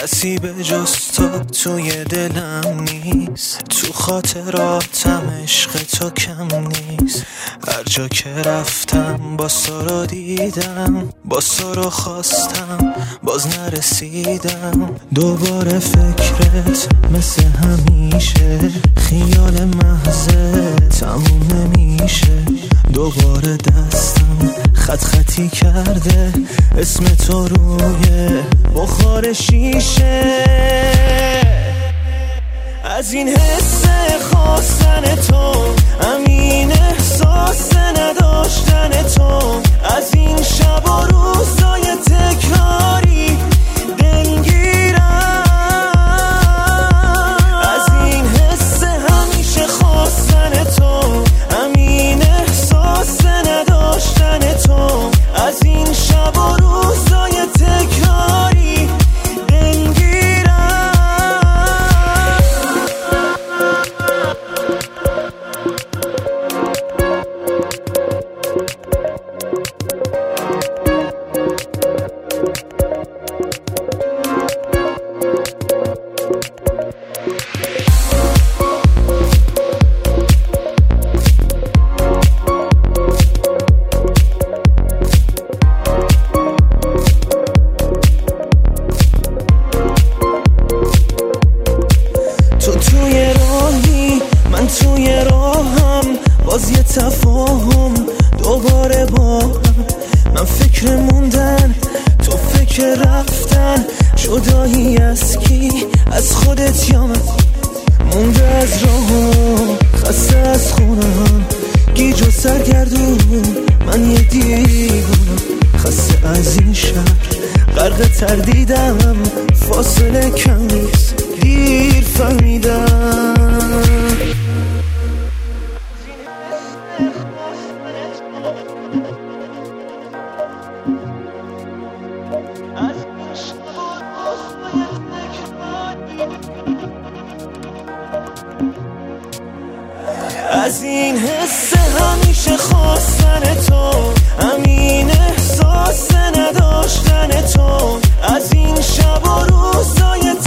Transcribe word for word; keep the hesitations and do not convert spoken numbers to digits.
کسی به جز تو توی دلم نیست، تو خاطراتم عشق تو کم نیست. هر جا که رفتم با سارا دیدم، با سارا خواستم باز نرسیدم. دوباره فکرت مثل همیشه، خیال محضه تموم نمیشه. دوباره دستم خط خطی کرده اسم تو روی بخار شیشه. از این حس خواستن تو، همین احساس نداشتن تو، از این شب و روزای تکراری دلگیرم. از این حس همیشه خواستن تو، همین احساس نداشتن تو، از این شب و روزای تکراری دلگیرم. تو توی راهی من توی راهم، باز یه تفاهم دوباره با هم. من فکر موندن تو فکر رفتن، جدایی از کی؟ از خودت یا من؟ مونده از راهم، خسته از خونم، گیج و سرگردون من یه دیوونم. خسته از این شهر غرق تردیدم، فاصله کمیست دیر فهمیدم. از این حس همیشه خواستن تو، همین احساس نداشتن تو، از این شب و روزای